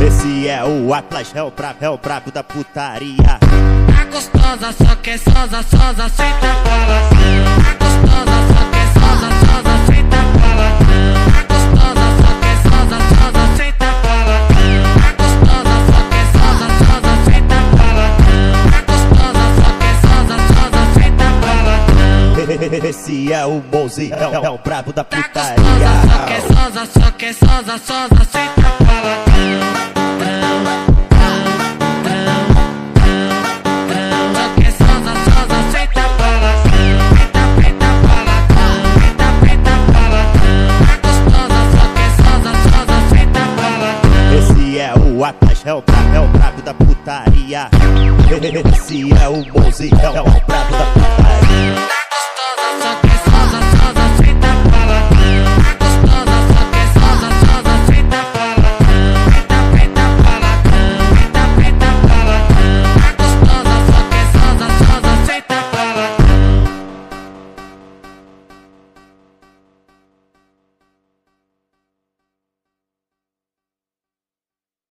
Esse é o Atlas, é o brabo da putaria. A gostosa só quer sosa, sosa, senta palavrão. A gostosa só quer sosa, sosa, senta palavrão. A gostosa só quer sosa, sosa, senta palavrão. A gostosa só quer sosa, sosa, senta palavrão. A gostosa só quer sosa, sosa, senta palavrão. Esse é o Mozi, é o brabo da putaria. Só quer sosa, só quer sosa, sosa, senta palavrão. O Atlas é o brabo da putaria. Esse é o Mozi, é o brabo da putaria.